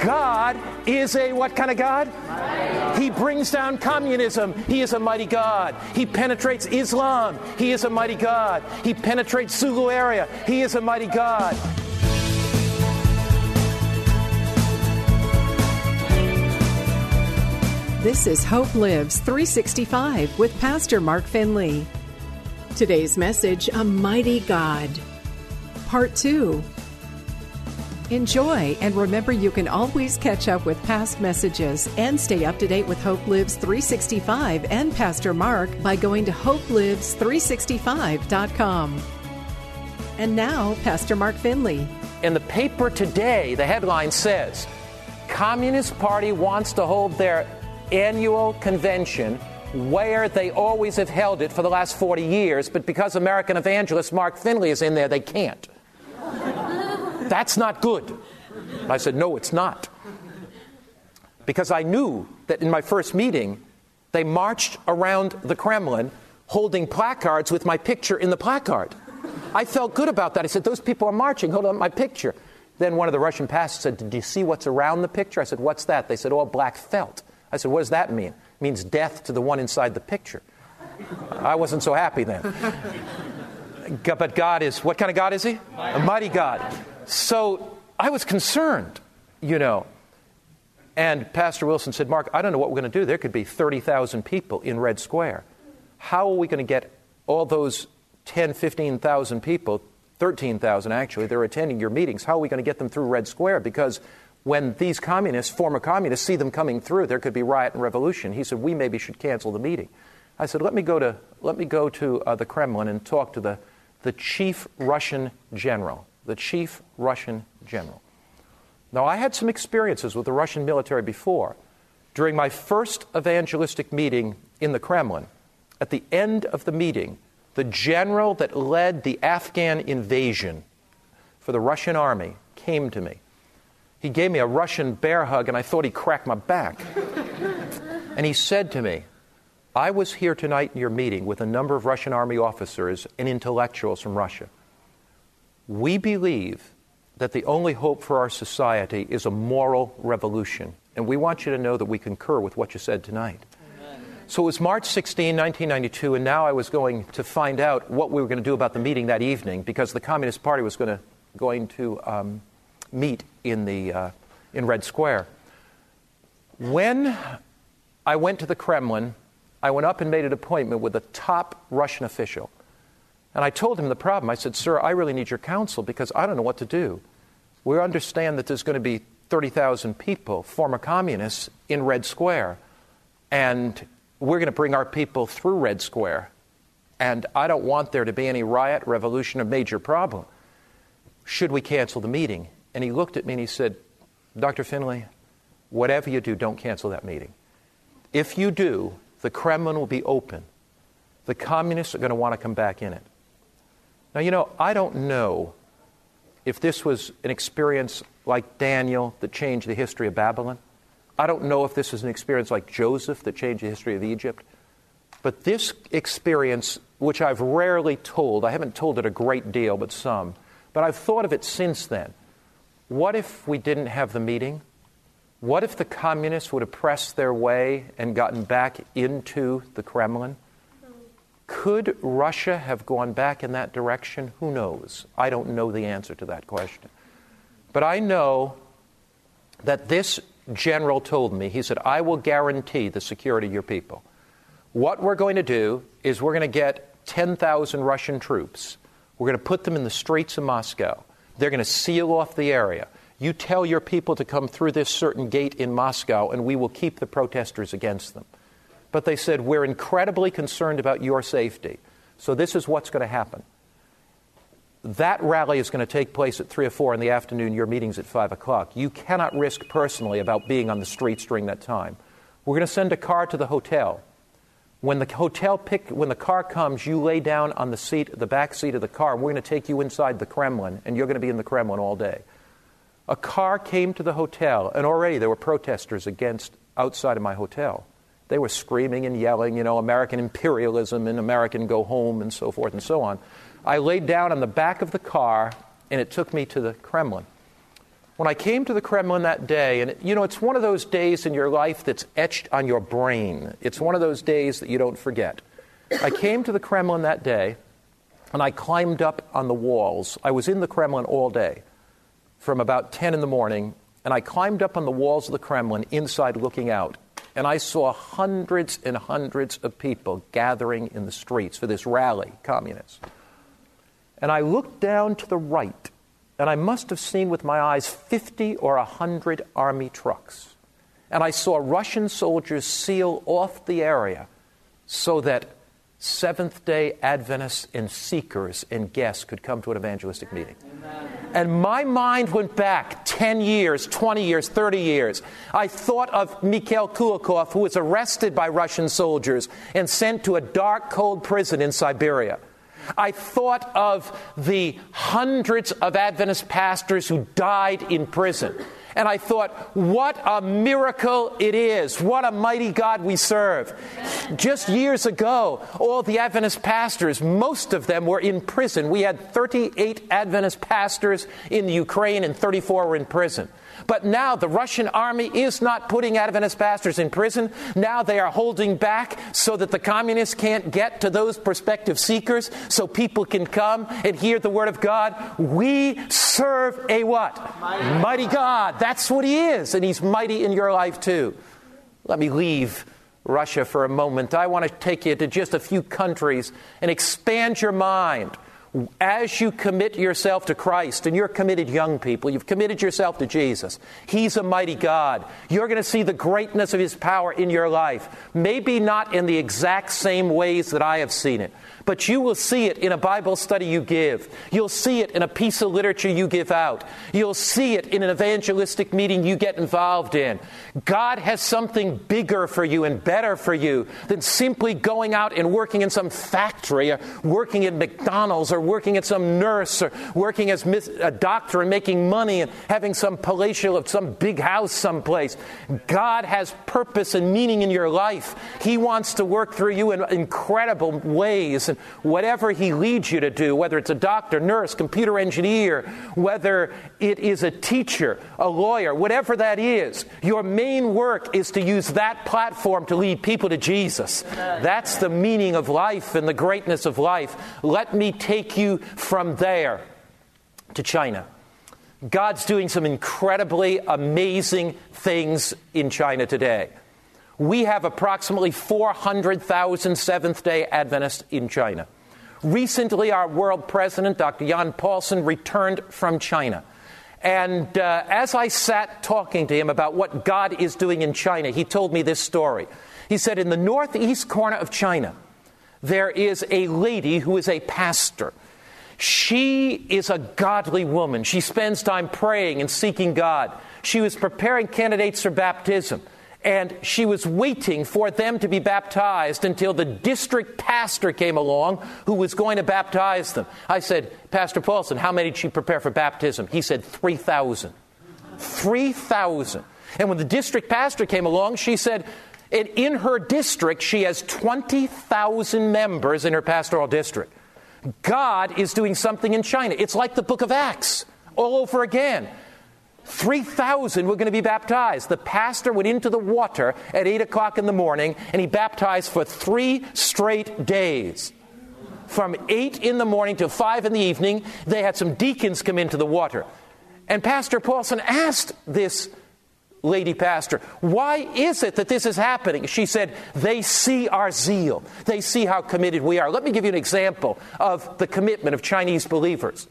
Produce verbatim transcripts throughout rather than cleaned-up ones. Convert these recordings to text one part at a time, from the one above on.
God is a what kind of God? He brings down communism. He is a mighty God. He penetrates Islam. He is a mighty God. He penetrates Zulu area. He is a mighty God. This is Hope Lives three sixty-five with Pastor Mark Finley. Today's message, A Mighty God. Part two. Enjoy, and remember you can always catch up with past messages and stay up to date with Hope Lives three sixty-five and Pastor Mark by going to hope lives three sixty-five dot com. And now, Pastor Mark Finley. In the paper today, the headline says, Communist Party wants to hold their annual convention where they always have held it for the last forty years, but because American evangelist Mark Finley is in there, they can't. That's not good. I said, no, it's not. Because I knew that in my first meeting, they marched around the Kremlin holding placards with my picture in the placard. I felt good about that. I said, those people are marching, hold on my picture. Then one of the Russian pastors said, did you see what's around the picture? I said, what's that? They said, all black felt. I said, what does that mean? It means death to the one inside the picture. I wasn't so happy then. But God is, what kind of God is he? A mighty God. So I was concerned, you know. And Pastor Wilson said, Mark, I don't know what we're going to do. There could be thirty thousand people in Red Square. How are we going to get all those ten, fifteen thousand people, thirteen thousand actually, they're attending your meetings. How are we going to get them through Red Square? Because when these communists, former communists, see them coming through, there could be riot and revolution. He said, we maybe should cancel the meeting. I said, let me go to let me go to uh, the Kremlin and talk to the, the chief Russian general, the chief Russian general. Now, I had some experiences with the Russian military before. During my first evangelistic meeting in the Kremlin, at the end of the meeting, the general that led the Afghan invasion for the Russian army came to me. He gave me a Russian bear hug, and I thought he cracked my back. And he said to me, I was here tonight in your meeting with a number of Russian army officers and intellectuals from Russia. We believe that the only hope for our society is a moral revolution, and we want you to know that we concur with what you said tonight. Amen. So it was March sixteenth, nineteen ninety-two, and now I was going to find out what we were going to do about the meeting that evening, because the Communist Party was going to, going to um, meet in the uh, in Red Square. When I went to the Kremlin, I went up and made an appointment with a top Russian official. And I told him the problem. I said, sir, I really need your counsel because I don't know what to do. We understand that there's going to be thirty thousand people, former communists, in Red Square. And we're going to bring our people through Red Square. And I don't want there to be any riot, revolution, or major problem. Should we cancel the meeting? And he looked at me and he said, Doctor Finley, whatever you do, don't cancel that meeting. If you do, the Kremlin will be open. The communists are going to want to come back in it. Now, you know, I don't know if this was an experience like Daniel that changed the history of Babylon. I don't know if this is an experience like Joseph that changed the history of Egypt. But this experience, which I've rarely told, I haven't told it a great deal, but some, but I've thought of it since then. What if we didn't have the meeting? What if the communists would have pressed their way and gotten back into the Kremlin? Could Russia have gone back in that direction? Who knows? I don't know the answer to that question. But I know that this general told me, he said, I will guarantee the security of your people. What we're going to do is we're going to get ten thousand Russian troops. We're going to put them in the streets of Moscow. They're going to seal off the area. You tell your people to come through this certain gate in Moscow, and we will keep the protesters against them. But they said, we're incredibly concerned about your safety. So this is what's going to happen. That rally is going to take place at three or four in the afternoon. Your meeting's at five o'clock. You cannot risk personally about being on the streets during that time. We're going to send a car to the hotel. When the hotel pick, when the car comes, you lay down on the seat, the back seat of the car, and we're going to take you inside the Kremlin, and you're going to be in the Kremlin all day. A car came to the hotel, and already there were protesters against outside of my hotel. They were screaming and yelling, you know, American imperialism and American go home and so forth and so on. I laid down on the back of the car, and it took me to the Kremlin. when I came to the Kremlin that day, and, you know, it's one of those days in your life that's etched on your brain. It's one of those days that you don't forget. I came to the Kremlin that day, and I climbed up on the walls. I was in the Kremlin all day, from about ten in the morning, and I climbed up on the walls of the Kremlin, inside looking out, and I saw hundreds and hundreds of people gathering in the streets for this rally, communists. And I looked down to the right, and I must have seen with my eyes fifty or one hundred army trucks. And I saw Russian soldiers seal off the area so that Seventh-day Adventists and seekers and guests could come to an evangelistic meeting. Amen. And my mind went back ten years, twenty years, thirty years. I thought of Mikhail Kulikov, who was arrested by Russian soldiers and sent to a dark, cold prison in Siberia. I thought of the hundreds of Adventist pastors who died in prison. And I thought, what a miracle it is. What a mighty God we serve. Just years ago, all the Adventist pastors, most of them were in prison. We had thirty-eight Adventist pastors in the Ukraine and thirty-four were in prison. But now the Russian army is not putting Adventist pastors in prison. Now they are holding back so that the communists can't get to those prospective seekers, so people can come and hear the Word of God. We serve a what? Mighty, mighty God. That's what He is, and He's mighty in your life too. Let me leave Russia for a moment. I want to take you to just a few countries and expand your mind. As you commit yourself to Christ, and you're committed young people, you've committed yourself to Jesus. He's a mighty God. You're going to see the greatness of His power in your life. Maybe not in the exact same ways that I have seen it, but you will see it in a Bible study you give. You'll see it in a piece of literature you give out. You'll see it in an evangelistic meeting you get involved in. God has something bigger for you and better for you than simply going out and working in some factory or working at McDonald's or working as some nurse or working as a doctor and making money and having some palatial, some big house someplace. God has purpose and meaning in your life. He wants to work through you in incredible ways. And whatever He leads you to do, whether it's a doctor, nurse, computer engineer, whether it is a teacher, a lawyer, whatever that is, your main work is to use that platform to lead people to Jesus. That's the meaning of life and the greatness of life. Let me take you from there to China. God's doing some incredibly amazing things in China today. We have approximately four hundred thousand Seventh-day Adventists in China. Recently, our world president, Doctor Jan Paulson, returned from China. And uh, as I sat talking to him about what God is doing in China, he told me this story. He said, in the northeast corner of China, there is a lady who is a pastor. She is a godly woman. She spends time praying and seeking God. She was preparing candidates for baptism, and she was waiting for them to be baptized until the district pastor came along who was going to baptize them. I said, Pastor Paulson, how many did she prepare for baptism? He said, three thousand. three thousand. And when the district pastor came along, she said, and in her district, she has twenty thousand members in her pastoral district. God is doing something in China. It's like the book of Acts all over again. three thousand were going to be baptized. The pastor went into the water at eight o'clock in the morning, and he baptized for three straight days. From eight in the morning to five in the evening, they had some deacons come into the water. And Pastor Paulson asked this lady pastor, why is it that this is happening? She said, they see our zeal. They see how committed we are. Let me give you an example of the commitment of Chinese believers.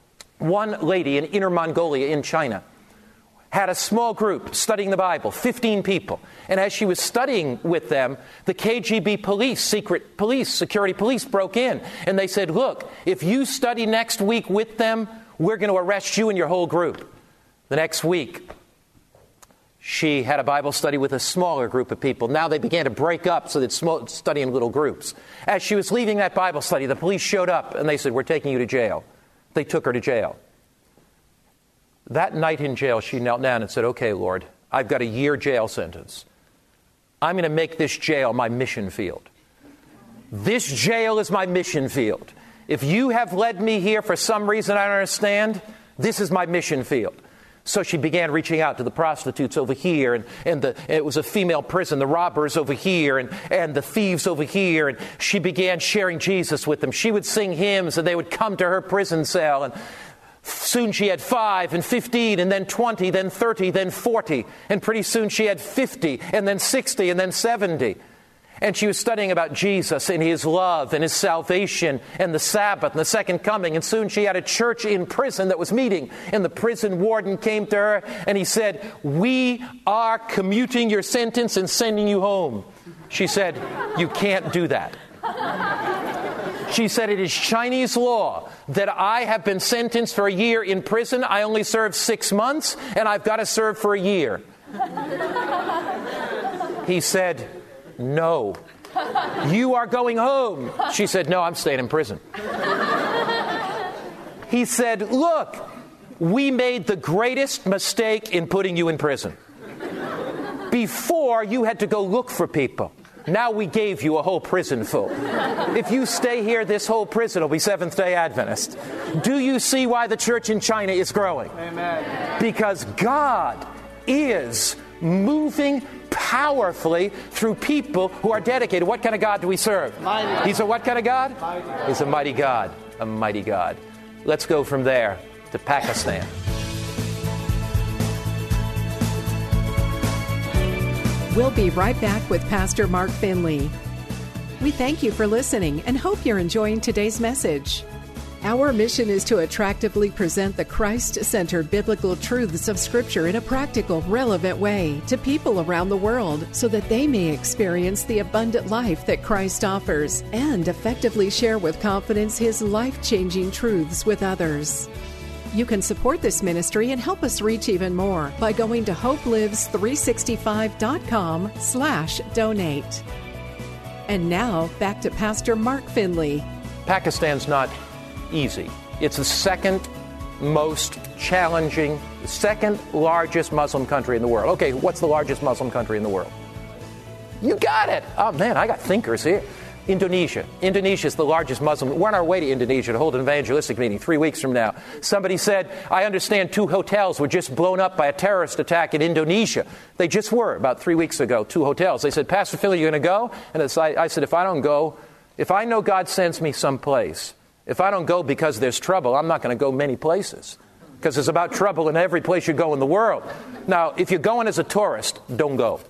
One lady in Inner Mongolia in China had a small group studying the Bible, fifteen people. And as she was studying with them, the K G B police, secret police, security police broke in. And they said, look, if you study next week with them, we're going to arrest you and your whole group. The next week, she had a Bible study with a smaller group of people. Now they began to break up so they'd study in little groups. As she was leaving that Bible study, the police showed up and they said, we're taking you to jail. They took her to jail. That night in jail, she knelt down and said, okay, Lord, I've got a year jail sentence. I'm going to make this jail my mission field. This jail is my mission field. If you have led me here for some reason I don't understand, this is my mission field. So she began reaching out to the prostitutes over here, and, and, the, and it was a female prison, the robbers over here, and, and the thieves over here, and she began sharing Jesus with them. She would sing hymns, and they would come to her prison cell, and soon she had five, and fifteen, and then twenty, then thirty, then forty, and pretty soon she had fifty, and then sixty, and then seventy. And she was studying about Jesus and his love and his salvation and the Sabbath and the second coming. And soon she had a church in prison that was meeting. And the prison warden came to her and he said, "We are commuting your sentence and sending you home." She said, "You can't do that." She said, "It is Chinese law that I have been sentenced for a year in prison. I only served six months and I've got to serve for a year." He said, "No, you are going home." She said, "No, I'm staying in prison." He said, "Look, we made the greatest mistake in putting you in prison. Before, you had to go look for people. Now we gave you a whole prison full. If you stay here, this whole prison will be Seventh-day Adventist." Do you see why the church in China is growing? Amen. Because God is moving powerfully through people who are dedicated. What kind of God do we serve? Mighty. He's a what kind of God? Mighty. He's a mighty God. A mighty God. Let's go from there to Pakistan. We'll be right back with Pastor Mark Finley. We thank you for listening and hope you're enjoying today's message. Our mission is to attractively present the Christ-centered biblical truths of Scripture in a practical, relevant way to people around the world so that they may experience the abundant life that Christ offers and effectively share with confidence His life-changing truths with others. You can support this ministry and help us reach even more by going to hopelives three sixty-five dot com slash donate. And now, back to Pastor Mark Finley. Pakistan's not easy. It's the second most challenging, second largest Muslim country in the world. Okay, what's the largest Muslim country in the world? You got it. Oh, man, I got thinkers here. Indonesia. Indonesia is the largest Muslim. We're on our way to Indonesia to hold an evangelistic meeting three weeks from now. Somebody said, "I understand two hotels were just blown up by a terrorist attack in Indonesia." They just were about three weeks ago, two hotels. They said, "Pastor Phil, are you going to go?" And it's, I, I said, if I don't go, if I know God sends me someplace, if I don't go because there's trouble, I'm not going to go many places. Because there's about trouble in every place you go in the world. Now, if you're going as a tourist, don't go.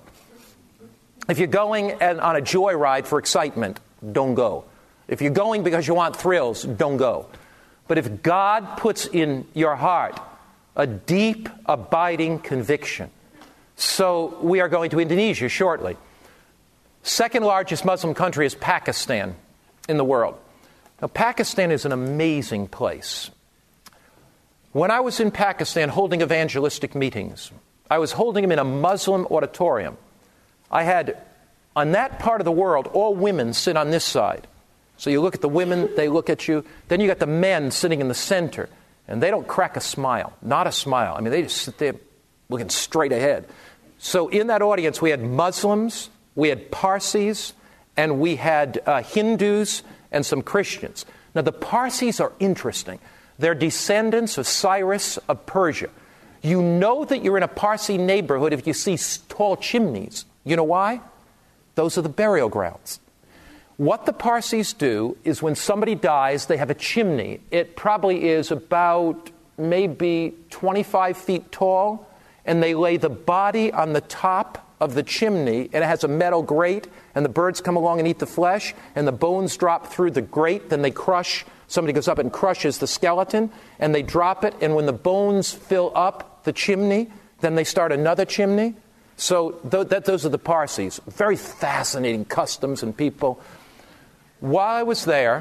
If you're going on a joyride for excitement, don't go. If you're going because you want thrills, don't go. But if God puts in your heart a deep, abiding conviction. So we are going to Indonesia shortly. Second largest Muslim country is Pakistan in the world. Now, Pakistan is an amazing place. When I was in Pakistan holding evangelistic meetings, I was holding them in a Muslim auditorium. I had, on that part of the world, all women sit on this side. So you look at the women, they look at you. Then you got the men sitting in the center, and they don't crack a smile. Not a smile. I mean, they just sit there looking straight ahead. So in that audience, we had Muslims, we had Parsis, and we had uh, Hindus, and some Christians. Now, the Parsis are interesting. They're descendants of Cyrus of Persia. You know that you're in a Parsi neighborhood if you see tall chimneys. You know why? Those are the burial grounds. What the Parsis do is when somebody dies, they have a chimney. It probably is about maybe twenty-five feet tall, and they lay the body on the top of the chimney, and it has a metal grate, and the birds come along and eat the flesh, and the bones drop through the grate, then they crush, somebody goes up and crushes the skeleton, and they drop it, and when the bones fill up the chimney, then they start another chimney. So th- that, those are the Parsis. Very fascinating customs and people. While I was there,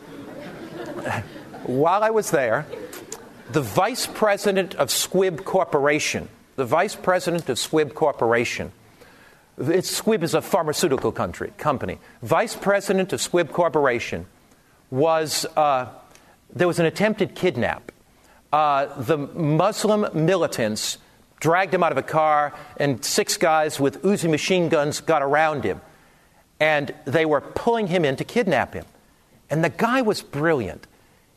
while I was there, the vice president of Squibb Corporation, the vice president of Squibb Corporation, It's, Squibb is a pharmaceutical country, company. Vice president of Squibb Corporation was, uh, there was an attempted kidnap. Uh, the Muslim militants dragged him out of a car, and six guys with Uzi machine guns got around him. And they were pulling him in to kidnap him. And the guy was brilliant.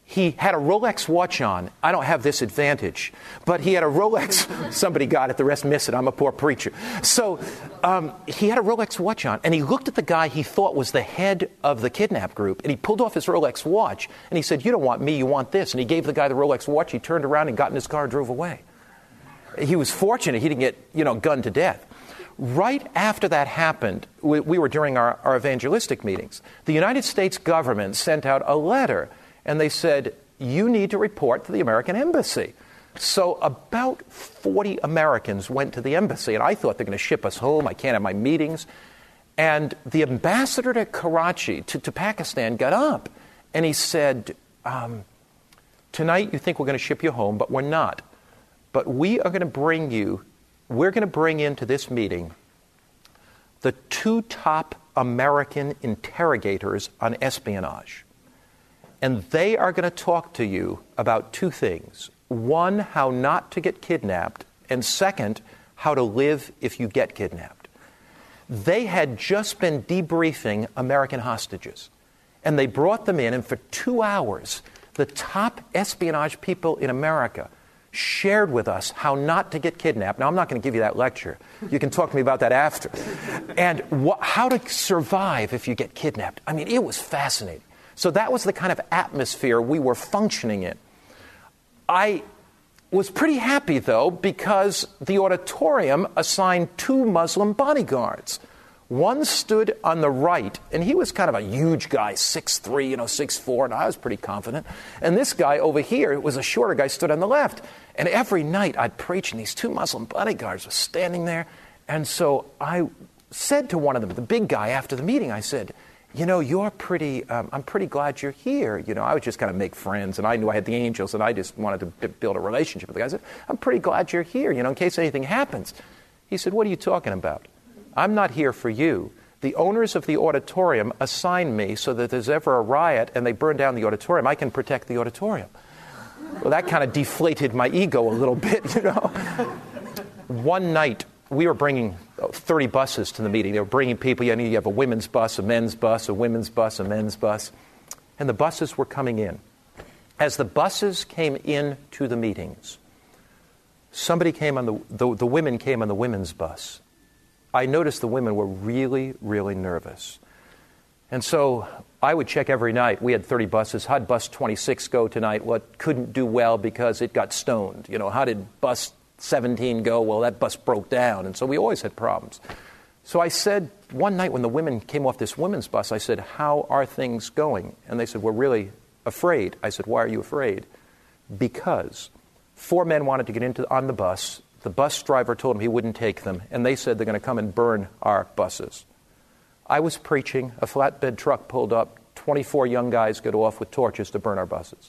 He had a Rolex watch on. I don't have this advantage, but he had a Rolex. Somebody got it, the rest missed it. I'm a poor preacher. So um, he had a Rolex watch on, and he looked at the guy he thought was the head of the kidnap group, and he pulled off his Rolex watch, and he said, "You don't want me, you want this." And he gave the guy the Rolex watch. He turned around and got in his car and drove away. He was fortunate he didn't get, you know, gunned to death. Right after that happened, we, we were during our, our evangelistic meetings, the United States government sent out a letter. And they said, you need to report to the American embassy. So about forty Americans went to the embassy, and I thought they're going to ship us home. I can't have my meetings. And the ambassador to Karachi, to, to Pakistan, got up, and he said, um, tonight you think we're going to ship you home, but we're not. But we are going to bring you, we're going to bring into this meeting the two top American interrogators on espionage. And they are going to talk to you about two things. One, how not to get kidnapped. And second, how to live if you get kidnapped. They had just been debriefing American hostages. And they brought them in, and for two hours, the top espionage people in America shared with us how not to get kidnapped. Now, I'm not going to give you that lecture. You can talk to me about that after. And wh- how to survive if you get kidnapped. I mean, it was fascinating. So that was the kind of atmosphere we were functioning in. I was pretty happy, though, because the auditorium assigned two Muslim bodyguards. One stood on the right, and he was kind of a huge guy, six three, you know, six four, and I was pretty confident. And this guy over here was a shorter guy, stood on the left. And every night I'd preach, and these two Muslim bodyguards were standing there. And so I said to one of them, the big guy, after the meeting, I said, you know, you're pretty, um, I'm pretty glad you're here. You know, I would just kind of make friends, and I knew I had the angels, and I just wanted to b- build a relationship with the guy. I said, I'm pretty glad you're here, you know, in case anything happens. He said, what are you talking about? I'm not here for you. The owners of the auditorium assigned me so that if there's ever a riot and they burn down the auditorium, I can protect the auditorium. Well, that kind of deflated my ego a little bit, you know. One night, we were bringing thirty buses to the meeting. They were bringing people. You have a women's bus, a men's bus, a women's bus, a men's bus. And the buses were coming in. As the buses came in to the meetings, somebody came on the, the, the women came on the women's bus. I noticed the women were really, really nervous. And so I would check every night. We had thirty buses. How did bus twenty-six go tonight? What couldn't do well because it got stoned? You know, how did bus seventeen go? Well, that bus broke down. And so we always had problems. So I said, one night when the women came off this women's bus, I said, how are things going? And they said, we're really afraid. I said, why are you afraid? Because four men wanted to get into on the bus. The bus driver told them he wouldn't take them. And they said they're going to come and burn our buses. I was preaching. A flatbed truck pulled up. twenty-four young guys got off with torches to burn our buses.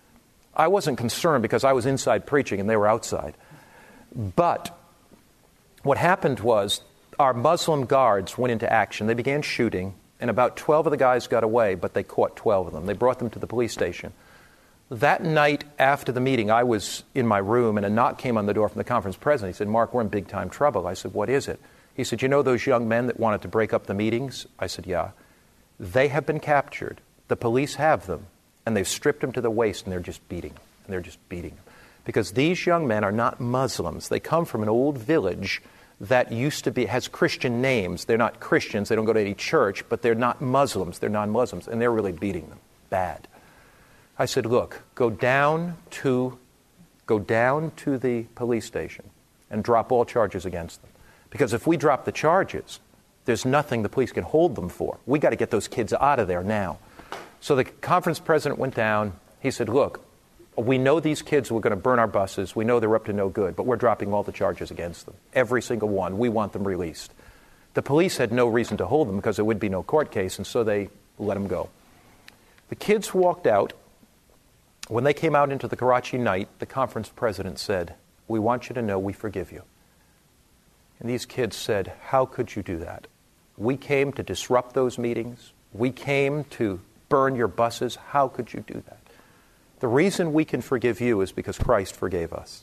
I wasn't concerned because I was inside preaching and they were outside. But what happened was our Muslim guards went into action. They began shooting, and about twelve of the guys got away, but they caught twelve of them. They brought them to the police station. That night after the meeting, I was in my room, and a knock came on the door from the conference president. He said, Mark, we're in big-time trouble. I said, what is it? He said, you know those young men that wanted to break up the meetings? I said, yeah. They have been captured. The police have them, and they've stripped them to the waist, and they're just beating them. And they're just beating them. Because these young men are not Muslims. They come from an old village that used to be, has Christian names. They're not Christians. They don't go to any church, but they're not Muslims. They're non-Muslims, and they're really beating them bad. I said, look, go down to, go down to the police station and drop all charges against them. Because if we drop the charges, there's nothing the police can hold them for. We got to get those kids out of there now. So the conference president went down. He said, look, we know these kids were going to burn our buses. We know they're up to no good, but we're dropping all the charges against them. Every single one. We want them released. The police had no reason to hold them because there would be no court case, and so they let them go. The kids walked out. When they came out into the Karachi night, the conference president said, we want you to know we forgive you. And these kids said, how could you do that? We came to disrupt those meetings. We came to burn your buses. How could you do that? The reason we can forgive you is because Christ forgave us.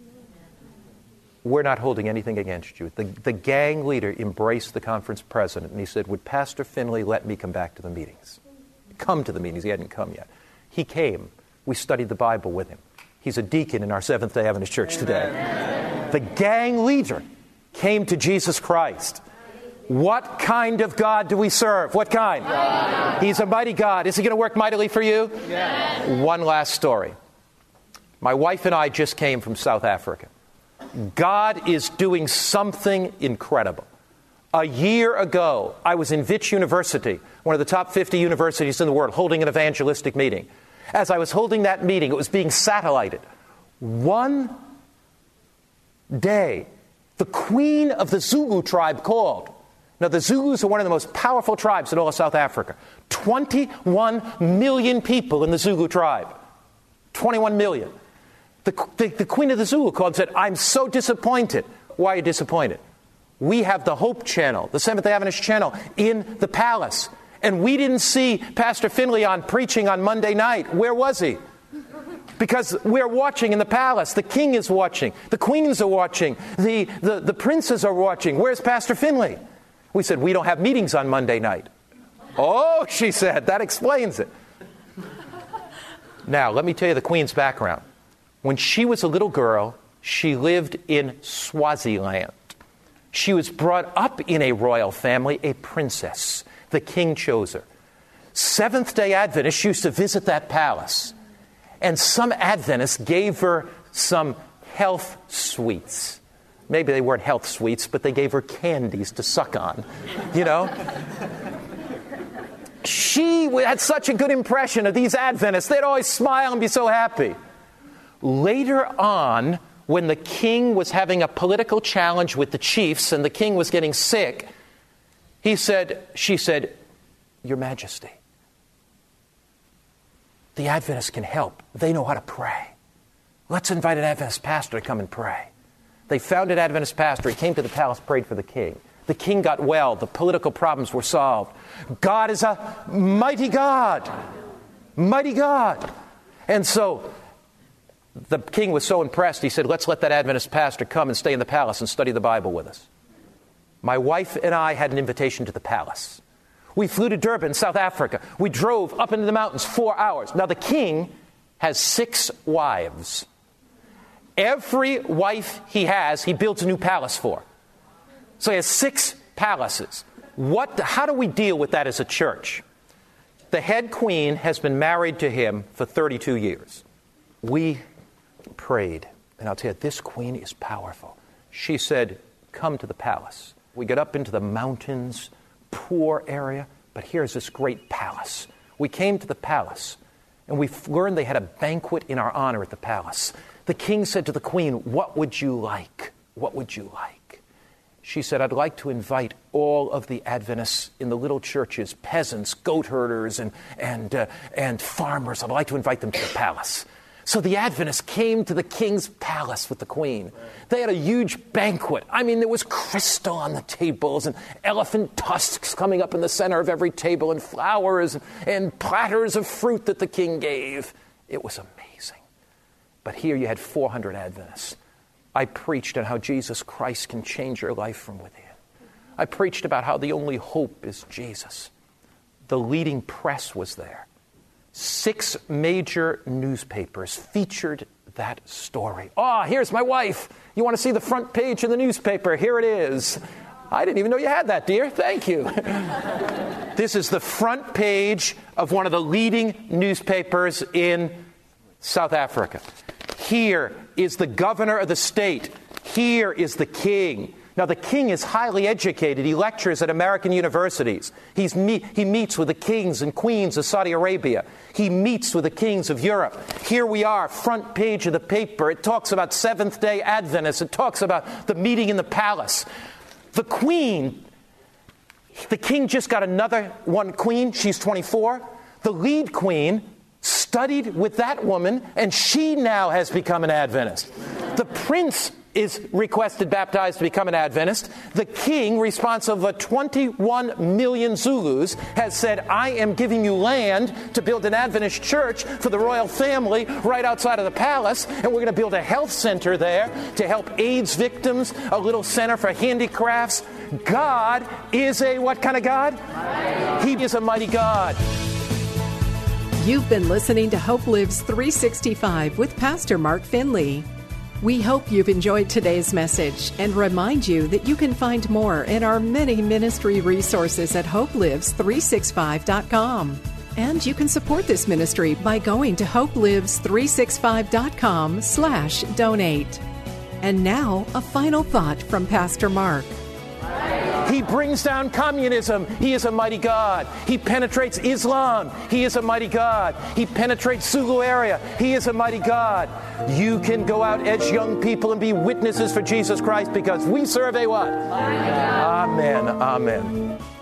We're not holding anything against you. The, the gang leader embraced the conference president, and he said, would Pastor Finley let me come back to the meetings? Come to the meetings. He hadn't come yet. He came. We studied the Bible with him. He's a deacon in our Seventh-day Adventist Church today. Amen. The gang leader came to Jesus Christ. What kind of God do we serve? What kind? God. He's a mighty God. Is he going to work mightily for you? Yes. One last story. My wife and I just came from South Africa. God is doing something incredible. A year ago, I was in Wits University, one of the top fifty universities in the world, holding an evangelistic meeting. As I was holding that meeting, it was being satellited. One day, the queen of the Zulu tribe called. Now, the Zulus are one of the most powerful tribes in all of South Africa. twenty-one million people in the Zulu tribe. twenty-one million. The, the, the queen of the Zulu called and said, I'm so disappointed. Why are you disappointed? We have the Hope Channel, the Seventh-day Adventist channel, in the palace. And we didn't see Pastor Finley on preaching on Monday night. Where was he? Because we're watching in the palace. The king is watching. The queens are watching. The, the, the princes are watching. Where's Pastor Finley? We said, we don't have meetings on Monday night. Oh, she said, that explains it. Now, let me tell you the queen's background. When she was a little girl, she lived in Swaziland. She was brought up in a royal family, a princess. The king chose her. Seventh-day Adventists used to visit that palace. And some Adventists gave her some health sweets. Maybe they weren't health sweets, but they gave her candies to suck on. You know? She had such a good impression of these Adventists. They'd always smile and be so happy. Later on, when the king was having a political challenge with the chiefs and the king was getting sick, he said, she said, Your Majesty, the Adventists can help. They know how to pray. Let's invite an Adventist pastor to come and pray. They found an Adventist pastor. He came to the palace, prayed for the king. The king got well. The political problems were solved. God is a mighty God. Mighty God. And so the king was so impressed, he said, let's let that Adventist pastor come and stay in the palace and study the Bible with us. My wife and I had an invitation to the palace. We flew to Durban, South Africa. We drove up into the mountains four hours. Now, the king has six wives. Every wife he has, he builds a new palace for. So he has six palaces. What? How do we deal with that as a church? The head queen has been married to him for thirty-two years. We prayed, and I'll tell you, this queen is powerful. She said, come to the palace. We get up into the mountains, poor area, but here's this great palace. We came to the palace, and we learned they had a banquet in our honor at the palace. The king said to the queen, what would you like? What would you like? She said, I'd like to invite all of the Adventists in the little churches, peasants, goat herders, and, and, uh, and farmers. I'd like to invite them to the palace. So the Adventists came to the king's palace with the queen. They had a huge banquet. I mean, there was crystal on the tables and elephant tusks coming up in the center of every table and flowers and platters of fruit that the king gave. It was amazing. But here you had four hundred Adventists. I preached on how Jesus Christ can change your life from within. I preached about how the only hope is Jesus. The leading press was there. Six major newspapers featured that story. Oh, here's my wife. You want to see the front page of the newspaper? Here it is. I didn't even know you had that, dear. Thank you. This is the front page of one of the leading newspapers in South Africa. Here is the governor of the state. Here is the king. Now, the king is highly educated. He lectures at American universities. He's me- he meets with the kings and queens of Saudi Arabia. He meets with the kings of Europe. Here we are, front page of the paper. It talks about Seventh-day Adventists. It talks about the meeting in the palace. The queen, the king just got another one queen. She's twenty-four. The lead queen studied with that woman, and she now has become an Adventist. The prince is requested baptized to become an Adventist. The king, responsible for twenty-one million Zulus, has said, I am giving you land to build an Adventist church for the royal family right outside of the palace, and we're going to build a health center there to help AIDS victims, a little center for handicrafts. God is a what kind of God? He is a mighty God. You've been listening to Hope Lives three sixty-five with Pastor Mark Finley. We hope you've enjoyed today's message and remind you that you can find more in our many ministry resources at hope lives three sixty-five dot com. And you can support this ministry by going to hope lives three sixty-five dot com slash donate. And now, a final thought from Pastor Mark. He brings down communism. He is a mighty God. He penetrates Islam. He is a mighty God. He penetrates Zulu area. He is a mighty God. You can go out as young people and be witnesses for Jesus Christ because we serve a what? Amen. Amen.